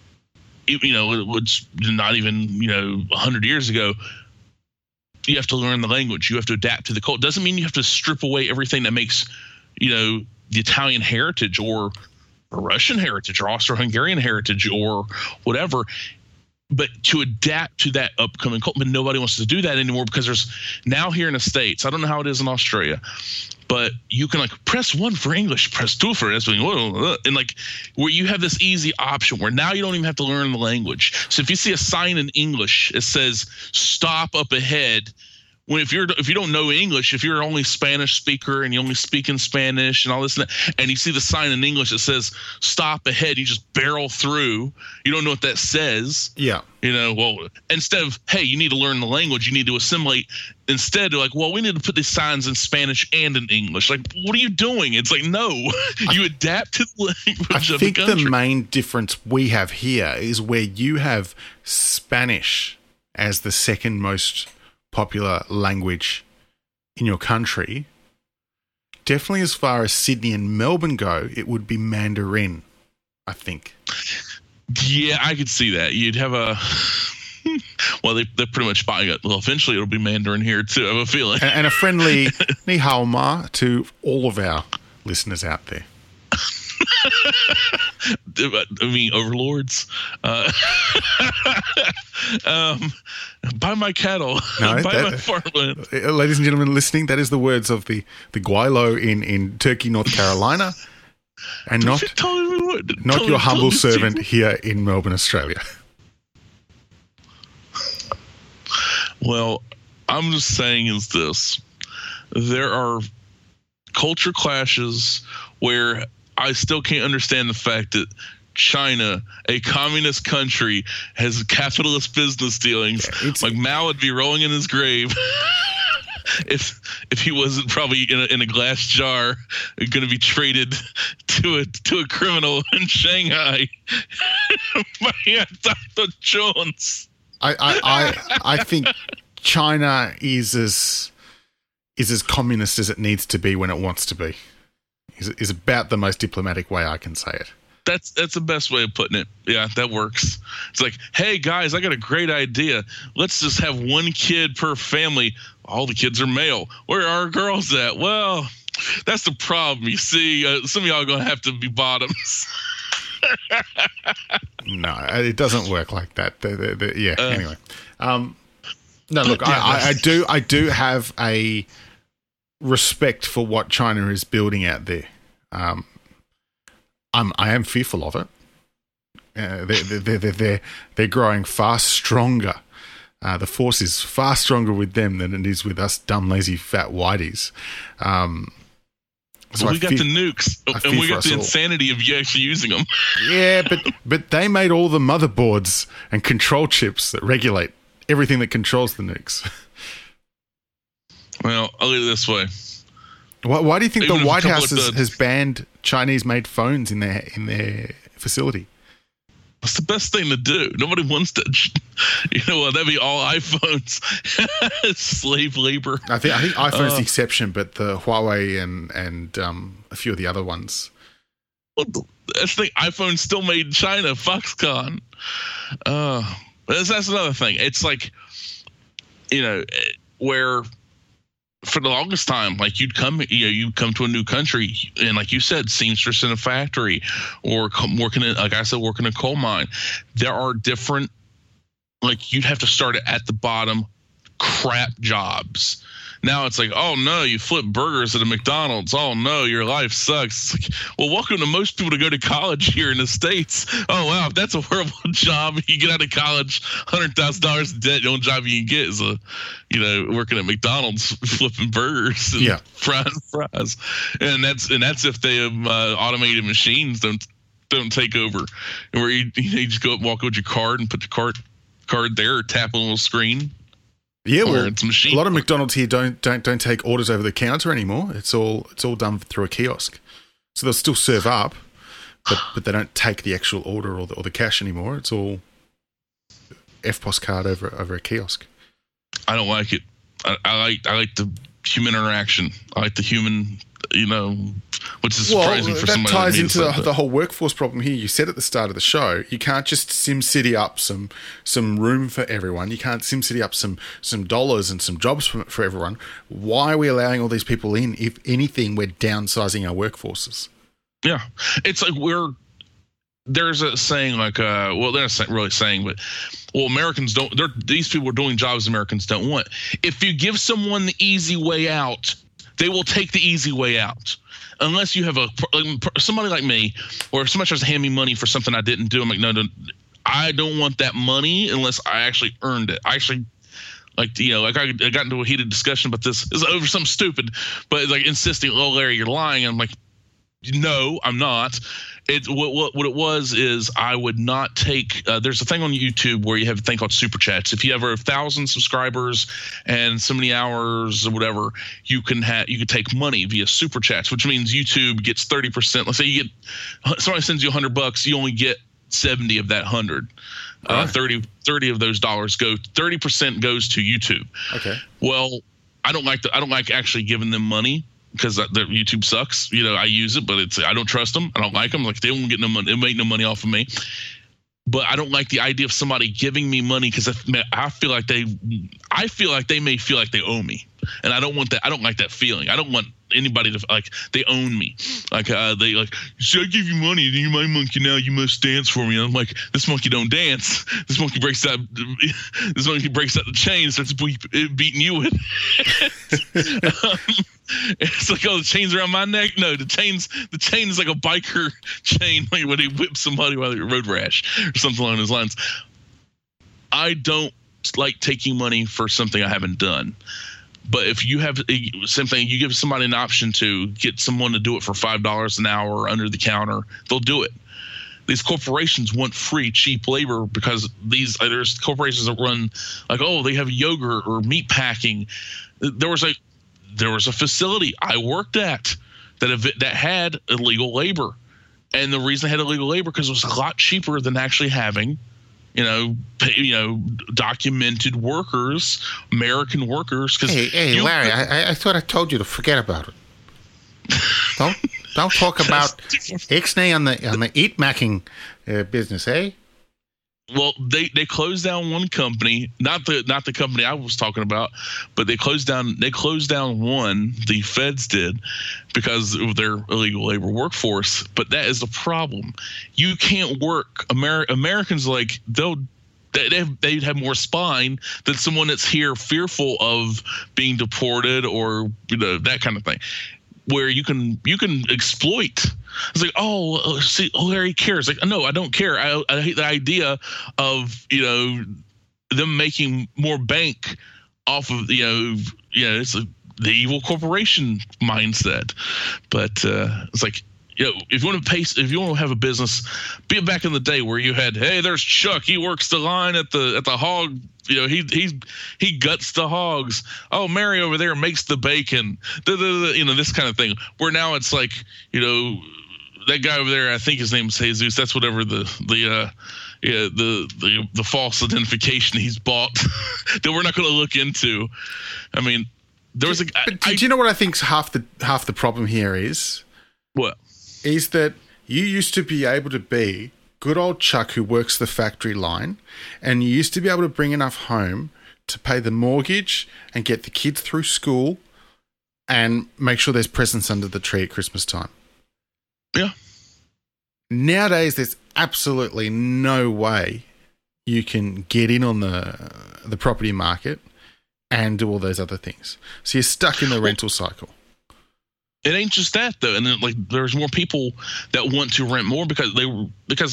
not even, 100 years ago, you have to learn the language. You have to adapt to the culture. Doesn't mean you have to strip away everything that makes, the Italian heritage or Russian heritage or Austro-Hungarian heritage or whatever. But to adapt to that upcoming culture, but nobody wants to do that anymore because there's now here in the States, I don't know how it is in Australia, but you can like press 1 for English, press 2 for this, and like where you have this easy option where now you don't even have to learn the language. So if you see a sign in English, it says stop up ahead. if you don't know English, if you're only Spanish speaker and you only speak in Spanish and all this and you see the sign in English that says stop ahead, you just barrel through. You don't know what that says. Yeah. Well, instead of, hey, you need to learn the language, you need to assimilate. Instead, they're like, well, we need to put these signs in Spanish and in English. Like, what are you doing? It's like, no, you adapt to the language of the country. I think the main difference we have here is where you have Spanish as the second most popular language in your country. Definitely as far as Sydney and Melbourne go, it would be Mandarin, I think. Yeah, I could see that. You'd have a... Well, they're pretty much buying it. Well, eventually it'll be Mandarin here, too, I have a feeling. And a friendly ni hao ma to all of our listeners out there. I mean, overlords. Buy my cattle. Buy my farmland. Ladies and gentlemen listening, that is the words of the Guaylo in Turkey, North Carolina, and not your humble servant here in Melbourne, Australia. Well, I'm just saying is this. There are culture clashes where I still can't understand the fact that China, a communist country, has capitalist business dealings. Yeah, like Mao would be rolling in his grave if he wasn't probably in a glass jar going to be traded to a criminal in Shanghai by Dr. Jones. I think China is as communist as it needs to be when it wants to be. Is about the most diplomatic way I can say it. That's the best way of putting it. Yeah, that works. It's like, hey guys, I got a great idea. Let's just have one kid per family. All the kids are male. Where are our girls at? Well, that's the problem. You see, some of y'all are going to have to be bottoms. No, it doesn't work like that. Anyway. No, look, I do have a respect for what China is building out there. I am fearful of it. They're growing far stronger. The force is far stronger with them than it is with us dumb, lazy, fat whiteys. So we got the nukes, and we got the insanity of you actually using them. Yeah, but they made all the motherboards and control chips that regulate everything that controls the nukes. Well, I'll leave it this way. Why do you think the White House has banned Chinese-made phones in their facility? It's the best thing to do. Nobody wants to. That'd be all iPhones. Slave labor. I think iPhone's the exception, but the Huawei and a few of the other ones. Well, that's the thing. iPhone still made in China. Foxconn. That's another thing. It's like, where for the longest time, like you'd come to a new country, and like you said, seamstress in a factory, or working in a coal mine. There are different, like you'd have to start at the bottom, crap jobs. Now it's like, oh no, you flip burgers at a McDonald's. Oh no, your life sucks. It's like, well, welcome to most people to go to college here in the States. Oh wow, if that's a horrible job. You get out of college, $100,000 in debt. The only job you can get is working at McDonald's flipping burgers and fries. And that's if they have automated machines don't take over, and where you just go up, walk with your card and put the card there, or tap a little screen. Yeah, well, a lot of McDonald's here don't take orders over the counter anymore. It's all done through a kiosk. So they'll still serve up, but they don't take the actual order or the cash anymore. It's all EFTPOS card over a kiosk. I don't like it. I like the human interaction. I like the human, which is surprising for somebody. That ties into the whole workforce problem here. You said at the start of the show, you can't just SimCity up some room for everyone. You can't SimCity up some dollars and some jobs for everyone. Why are we allowing all these people in? If anything, we're downsizing our workforces. Yeah. It's like there's a saying like, they're not really saying, but Americans don't, these people are doing jobs Americans don't want. If you give someone the easy way out, they will take the easy way out. Unless you have somebody like me, or if somebody tries to hand me money for something I didn't do, I'm like, no, I don't want that money unless I actually earned it. I actually Like, like I got into a heated discussion about this. It's over something stupid, but like insisting, "Oh, Larry, you're lying." I'm like, "No, I'm not." What it was is I would not take. There's a thing on YouTube where you have a thing called super chats. If you have 1,000 subscribers and so many hours or whatever, you could take money via super chats, which means YouTube gets 30%. Let's say somebody sends you $100, you only get 70 of that 100. 30 of those dollars 30% goes to YouTube. Okay. Well, I don't like actually giving them money because YouTube sucks. I use it, but I don't trust them. I don't like them. Like, they won't get no money. They make no money off of me. But I don't like the idea of somebody giving me money because I feel like they may feel like they owe me, and I don't want that. I don't like that feeling. I don't want anybody to like they own me. Like they like, should I give you money? You're my monkey now. You must dance for me. And I'm like, this monkey don't dance. This monkey breaks out the chain and starts beating you with. It's like, oh, the chain's around my neck. No, the chain is like a biker chain, like when he whips somebody while they're road rash or something along those lines. I don't like taking money for something I haven't done. But if you have same thing, you give somebody an option to get someone to do it for $5 an hour under the counter, they'll do it. These corporations want free, cheap labor because there's corporations that run like, oh, they have yogurt or meat packing. There was a facility I worked at that had illegal labor, and the reason they had illegal labor because it was a lot cheaper than actually having, documented workers, American workers. Hey, Larry, I thought I told you to forget about it. Don't talk about Ixnay on the eat macking business, eh? Well, they closed down one company, not the company I was talking about, but they closed down one, the feds did, because of their illegal labor workforce. But that is the problem. You can't work. Americans, like, they'd have more spine than someone that's here fearful of being deported or that kind of thing, where you can exploit. It's like, oh, see, Larry cares. Like, no, I don't care. I hate the idea of them making more bank off of it's the evil corporation mindset. But it's like, if you want to have a business, be it back in the day where you had, hey, there's Chuck. He works the line at the hog. He guts the hogs. Oh, Mary over there makes the bacon. This kind of thing. Where now it's like, that guy over there, I think his name is Jesus. That's whatever the false identification he's bought that we're not going to look into. I mean, there was do you know what I think's half the problem here is? What? Is that you used to be able to be good old Chuck who works the factory line, and you used to be able to bring enough home to pay the mortgage and get the kids through school and make sure there's presents under the tree at Christmas time. Yeah. Nowadays, there's absolutely no way you can get in on the property market and do all those other things. So you're stuck in the rental cycle. It ain't just that though, and then, like, there's more people that want to rent more because the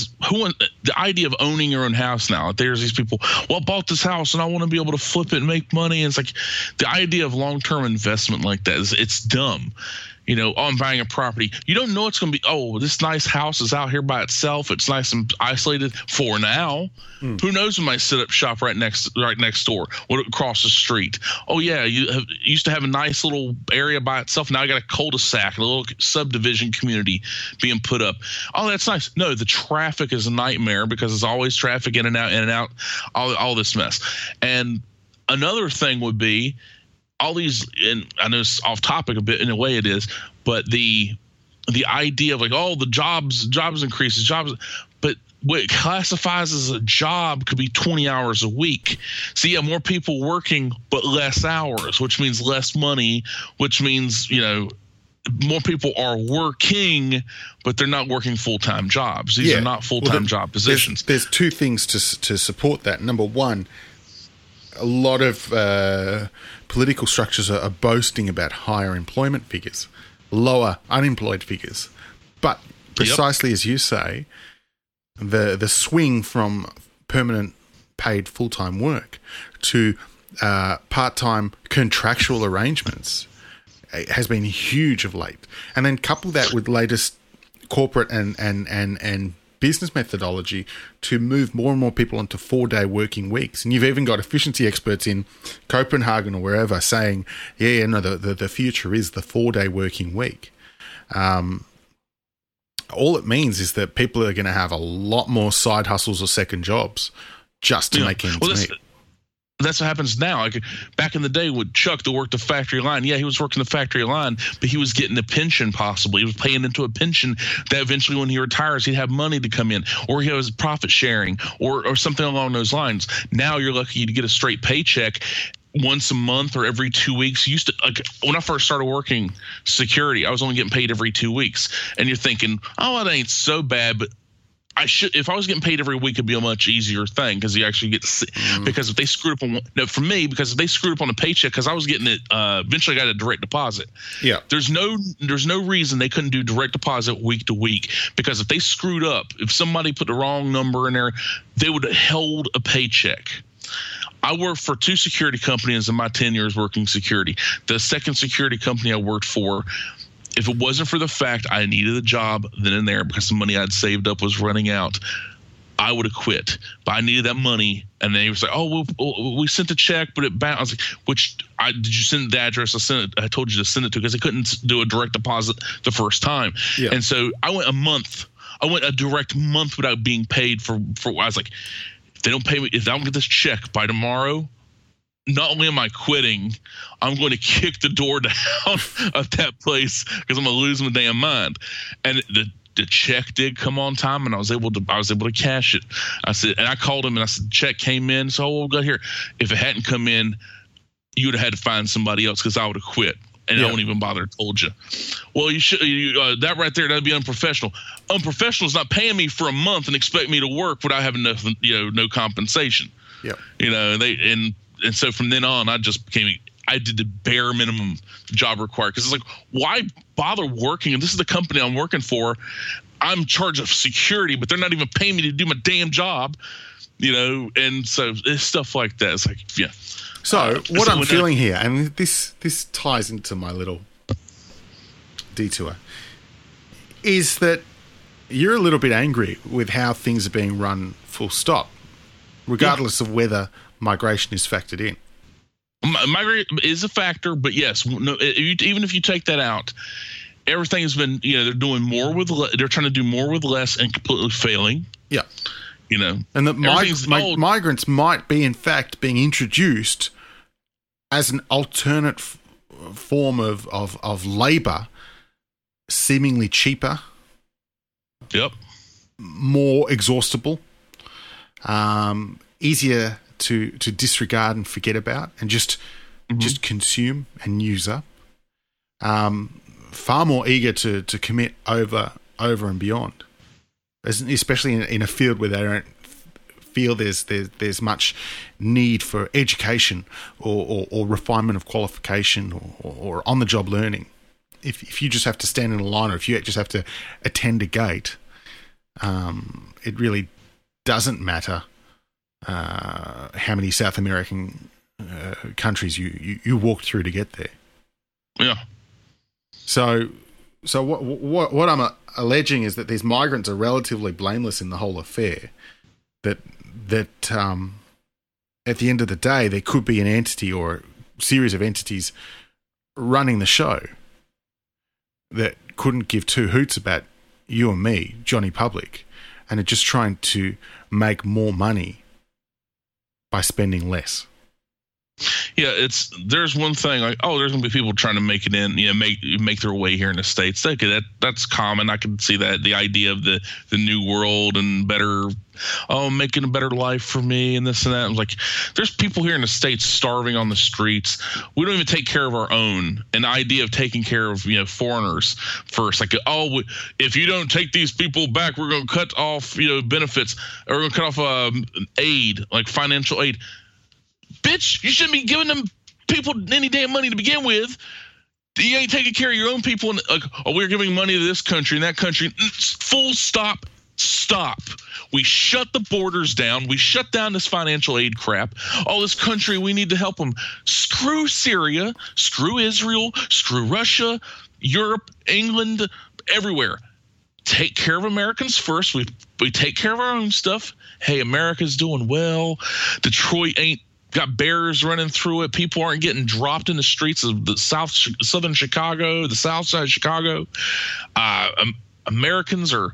idea of owning your own house now. There's these people. Well, I bought this house and I want to be able to flip it and make money. And it's like the idea of long-term investment like that it's dumb. I'm buying a property. You don't know it's going to be, oh, this nice house is out here by itself. It's nice and isolated for now. Who knows when might set up shop right next door or across the street. Oh, yeah, you used to have a nice little area by itself. Now I got a cul-de-sac, a little subdivision community being put up. Oh, that's nice. No, the traffic is a nightmare because there's always traffic in and out, all this mess. And another thing would be, all these, and I know it's off topic a bit in a way it is, but the idea of like, oh, the jobs increases, but what it classifies as a job could be 20 hours a week. So yeah, more people working, but less hours, which means less money, which means, more people are working, but they're not working full-time jobs. These are not full-time job positions. There's two things to support that. Number one, a lot of political structures are boasting about higher employment figures, lower unemployed figures. But precisely as you say, the swing from permanent paid full-time work to part-time contractual arrangements has been huge of late. And then couple that with latest corporate and business methodology to move more and more people into 4-day working weeks. And you've even got efficiency experts in Copenhagen or wherever saying, the future is the 4-day working week. All it means is that people are going to have a lot more side hustles or second jobs just to make ends meet. That's what happens now. Like back in the day with Chuck that worked the factory line. Yeah, he was working the factory line, but he was getting a pension possibly. He was paying into a pension that eventually when he retires, he'd have money to come in, or he has profit sharing or something along those lines. Now you're lucky to get a straight paycheck once a month or every 2 weeks. Used to, like when I first started working security, I was only getting paid every 2 weeks. And you're thinking, oh, it ain't so bad, but if I was getting paid every week, it'd be a much easier thing because you actually get because if they screwed up because if they screwed up on a paycheck, because I was getting it eventually I got a direct deposit. Yeah. There's no reason they couldn't do direct deposit week to week, because if they screwed up, if somebody put the wrong number in there, they would have held a paycheck. I worked for 2 security companies in my 10 years working security. The second security company I worked for, if it wasn't for the fact I needed a job then and there because the money I'd saved up was running out, I would have quit. But I needed that money, and they was like, "Oh, we sent a check, but it bounced." I was like, did you send the address? I told you to send it to, because they couldn't do a direct deposit the first time. Yeah. And so I went a direct month without being paid for. I was like, if they don't pay me, if I don't get this check by tomorrow, not only am I quitting, I'm going to kick the door down of that place because I'm going to lose my damn mind. And the check did come on time, and I was able to cash it. I said, and I called him and I said, check came in. So we'll go here. If it hadn't come in, you would have had to find somebody else because I would have quit. And I won't even bother. Told you. Well, you should. That right there, that'd be unprofessional. Unprofessional is not paying me for a month and expect me to work without having nothing, no compensation. Yeah. And so from then on, I did the bare minimum job required, because it's like, why bother working? And this is the company I'm working for. I'm in charge of security, but they're not even paying me to do my damn job, and so it's stuff like that. It's like, yeah. So what I'm feeling here, and this ties into my little detour, is that you're a little bit angry with how things are being run full stop, regardless of whether migration is factored in. Migration is a factor, but yes, even if you take that out, everything has been, they're doing more with they're trying to do more with less and completely failing. Yeah. And that migrants might be, in fact, being introduced as an alternate form of labor, seemingly cheaper. Yep. More exhaustible, easier to disregard and forget about, and just consume and use up. Far more eager to commit over and beyond, especially in a field where they don't feel there's much need for education or refinement of qualification or on the job learning. If you just have to stand in a line, or if you just have to attend a gate, it really doesn't matter how many South American countries you walked through to get there. Yeah. So what I'm alleging is that these migrants are relatively blameless in the whole affair. That at the end of the day, there could be an entity or a series of entities running the show that couldn't give two hoots about you and me, Johnny Public, and are just trying to make more money by spending less. Yeah, there's one thing like, there's gonna be people trying to make it in, make their way here in the States. Okay, that's common. I can see that, the idea of the new world and making a better life for me and this and that. I'm like, there's people here in the States starving on the streets. We don't even take care of our own. And the idea of taking care of foreigners first, like, if you don't take these people back, we're gonna cut off benefits, or we're gonna cut off aid, like financial aid. Bitch, you shouldn't be giving them people any damn money to begin with. You ain't taking care of your own people. And we're giving money to this country and that country. Full stop. stop. We shut the borders down. We shut down this financial aid crap. All this country, we need to help them. Screw Syria, screw Israel, screw Russia, Europe, England, everywhere. Take care of Americans first. We take care of our own stuff. Hey, America's doing well. Detroit ain't got bears running through it. People aren't getting dropped in the streets of the southern Chicago, the south side of Chicago. Americans are,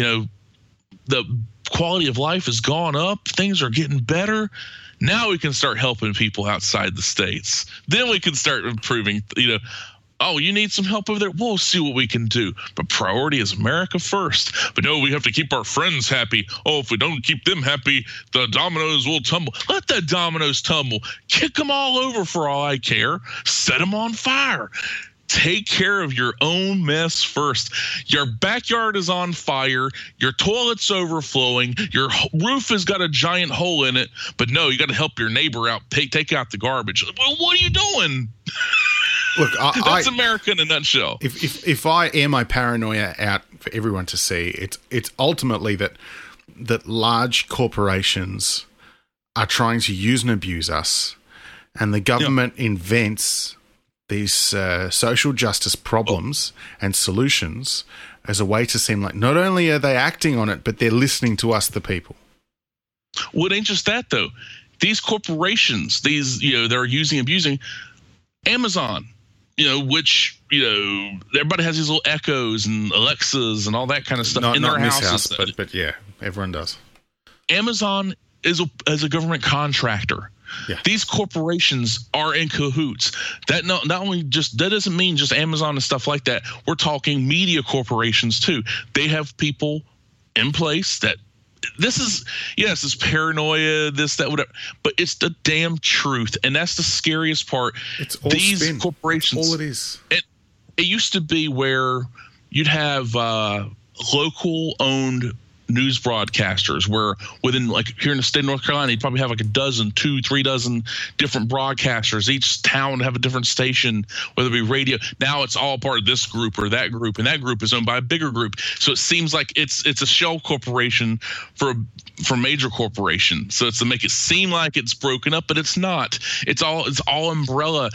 the quality of life has gone up. Things are getting better. Now we can start helping people outside the states. Then we can start improving, oh, you need some help over there? We'll see what we can do. But priority is America first. But no, we have to keep our friends happy. Oh, if we don't keep them happy, the dominoes will tumble. Let the dominoes tumble. Kick them all over for all I care. Set them on fire. Take care of your own mess first. Your backyard is on fire. Your toilet's overflowing. Your roof has got a giant hole in it. But no, you got to help your neighbor out. Take out the garbage. Well, what are you doing? Look, that's America in a nutshell. If I air my paranoia out for everyone to see, it's ultimately that large corporations are trying to use and abuse us, and the government invents these social justice problems and solutions as a way to seem like not only are they acting on it, but they're listening to us, the people. Well, it ain't just that, though. These corporations, they're using, abusing Amazon, which, everybody has these little Echoes and Alexas and all that kind of stuff in their houses. But yeah, everyone does. Amazon is a government contractor. Yeah. These corporations are in cahoots. That that doesn't mean just Amazon and stuff like that. We're talking media corporations too. They have people in place that this is paranoia, this, that, whatever, but it's the damn truth, and that's the scariest part. It's all these spin. Corporations. All it is. It used to be where you'd have local owned news broadcasters where within, like here in the state of North Carolina, you'd probably have like 3 dozen different broadcasters. Each town would have a different station, whether it be radio. Now it's all part of this group or that group, and that group is owned by a bigger group. So it seems like it's a shell corporation for major corporation. So it's to make it seem like it's broken up, but it's not. It's all umbrella.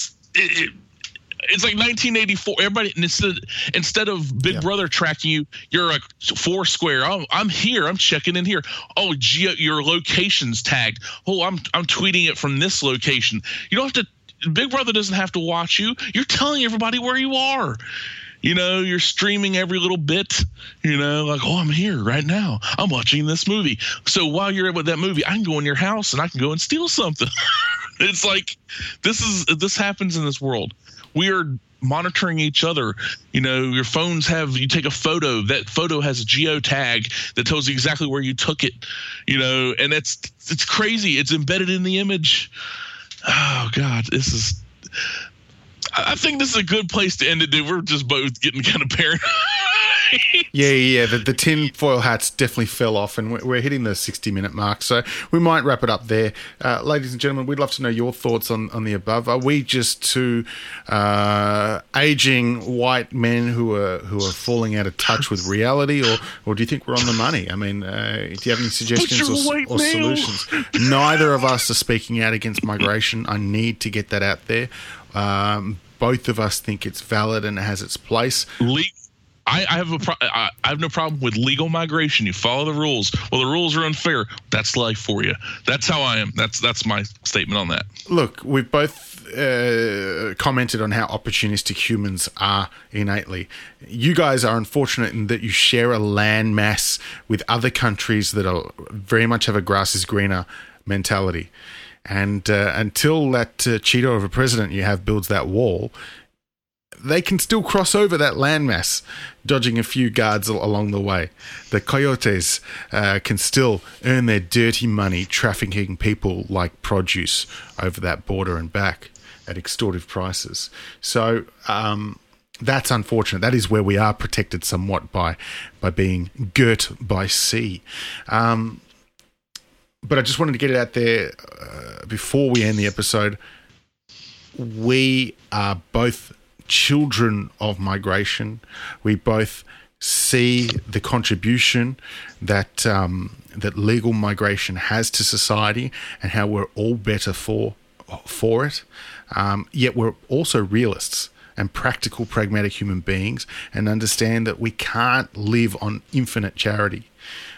It's like 1984. Everybody, instead of Big Brother tracking you, you're like Foursquare. Oh, I'm here. I'm checking in here. Oh, your location's tagged. Oh, I'm tweeting it from this location. You don't have to. Big Brother doesn't have to watch you. You're telling everybody where you are. You're streaming every little bit. Like, oh, I'm here right now. I'm watching this movie. So while you're with that movie, I can go in your house and I can go and steal something. It's like this happens in this world. We are monitoring each other. Your phones you take a photo. That photo has a geotag that tells you exactly where you took it. And it's crazy. It's embedded in the image. Oh God, I think this is a good place to end it, dude. We're just both getting kind of paranoid. Yeah. The tinfoil hats definitely fell off, and we're hitting the 60-minute mark, so we might wrap it up there. Ladies and gentlemen, we'd love to know your thoughts on the above. Are we just two aging white men who are falling out of touch with reality, or do you think we're on the money? I mean, do you have any suggestions or solutions? Neither of us are speaking out against migration. I need to get that out there. Both of us think it's valid and it has its place. I have no problem with legal migration. You follow the rules. Well, the rules are unfair. That's life for you. That's how I am. That's my statement on that. Look, we've both commented on how opportunistic humans are innately. You guys are unfortunate in that you share a land mass with other countries that are very much have a grass is greener mentality. And until that Cheeto of a president you have builds that wall, they can still cross over that landmass, dodging a few guards along the way. The coyotes can still earn their dirty money trafficking people like produce over that border and back at extortive prices. So that's unfortunate. That is where we are protected somewhat by being girt by sea. But I just wanted to get it out there before we end the episode. We are both children of migration. We both see the contribution that that legal migration has to society and how we're all better for it. Yet we're also realists and practical, pragmatic human beings, and understand that we can't live on infinite charity.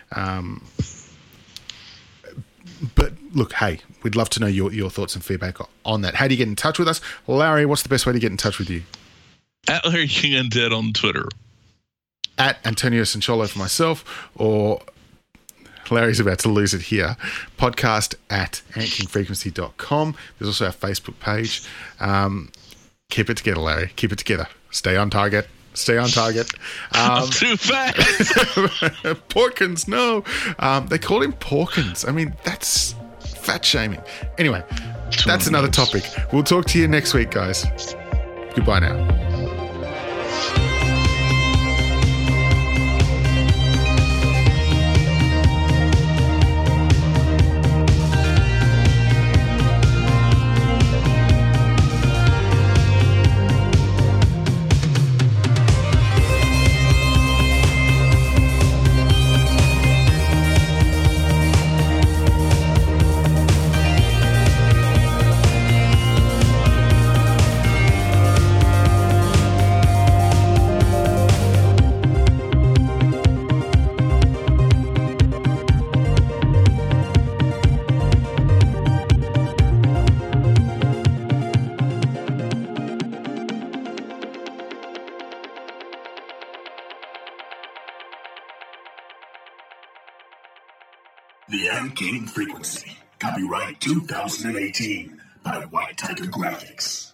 But look, hey, we'd love to know your thoughts and feedback on that. How do you get in touch with us? Larry, what's the best way to get in touch with you? At Larry King Undead on Twitter. At Antonio Sancholo for myself, or Larry's about to lose it here, podcast at antkingfrequency.com. There's also our Facebook page. Keep it together, Larry. Keep it together. Stay on target. Stay on target. I'm too fast. Porkins, no. They called him Porkins. I mean, that's fat shaming. Anyway, that's another topic. We'll talk to you next week, guys. Goodbye now. The Ant King Frequency. Copyright 2018 by White Tiger Graphics.